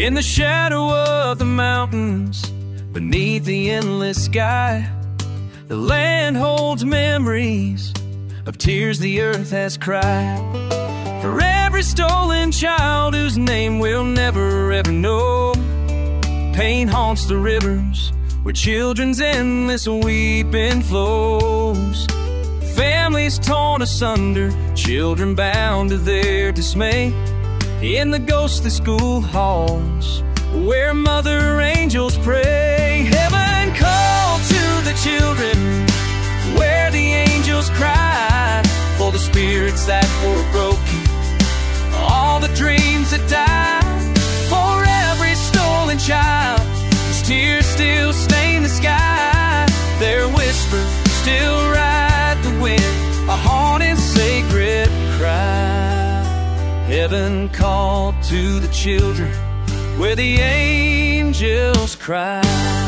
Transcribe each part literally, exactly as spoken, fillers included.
In the shadow of the mountains, beneath the endless sky, the land holds memories of tears the earth has cried. For every stolen child whose name we'll never ever know, pain haunts the rivers where children's endless weeping flows. Families torn asunder, children bound to their dismay, in the ghostly school halls where mother angels pray. Heaven called to the children where the angels cried for the spirits that were broken, all the dreams that died. For every stolen child whose tears still stain the sky, their whisper still ride the wind, a haunted sacred cry. Heaven called to the children where the angels cry.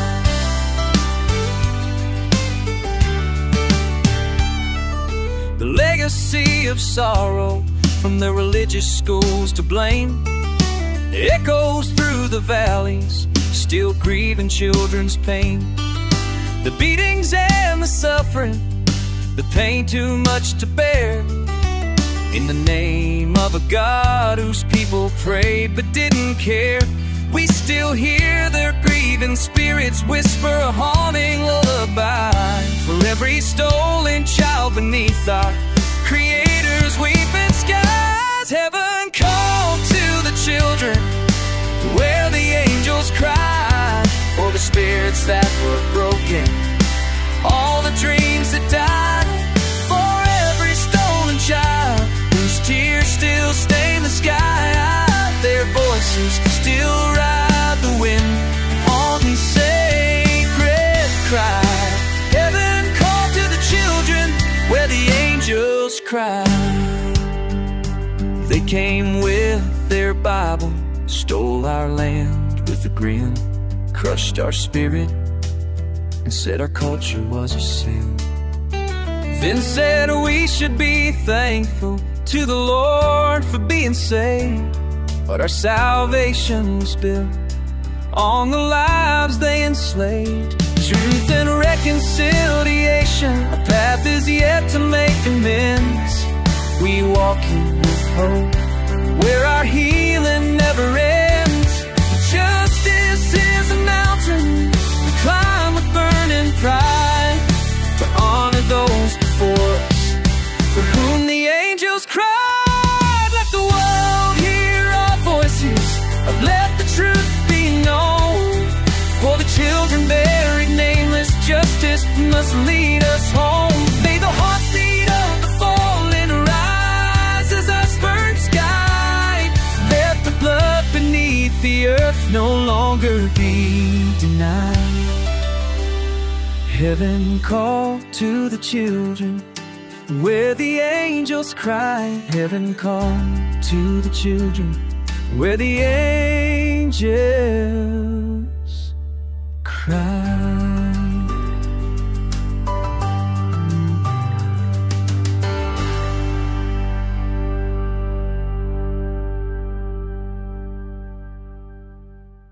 The legacy of sorrow from the religious schools to blame echoes through the valleys, still grieving children's pain. The beatings and the suffering, the pain too much to bear, in the name of a God whose people prayed but didn't care. We still hear their grieving spirits whisper a haunting lullaby for every stolen child beneath our Creator's weeping skies. Heaven called to the children where the angels cried for the spirits that were broken, all the dreams that died. For every stolen child whose tears still stain the sky, their voices still ride the wind on the sacred cry. Heaven called to the children where the angels cry. They came with their Bible, stole our land with a grin, crushed our spirit and said our culture was a sin. Then said we should be thankful to the Lord for being saved, but our salvation was built on the lives they enslaved. Truth and reconciliation, a path is yet to make amends. We walk in with hope where our healing never ends. Justice is a mountain we climb with burning pride, to honor those before us for whom the angels cried. Let the world hear our voices, let the truth be known. For the children buried nameless, justice must lead us home. May the heartbeat of the fallen rise as our spurred sky. Let the blood beneath the earth no longer be denied. Heaven called to the children where the angels cry. Heaven called to the children where the angels